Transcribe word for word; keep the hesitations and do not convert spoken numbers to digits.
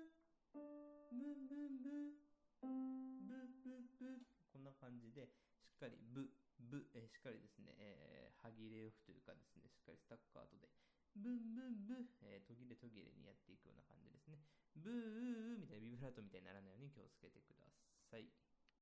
ブンブンブブブブこんな感じでしっかりブブ、えー、しっかりですね、えー、歯切れよくというかですね、しっかりスタッカートでブンブンブ、えー、途切れ途切れにやっていくような感じですね。ブーみたいなビブラートみたいにならないように気をつけてください。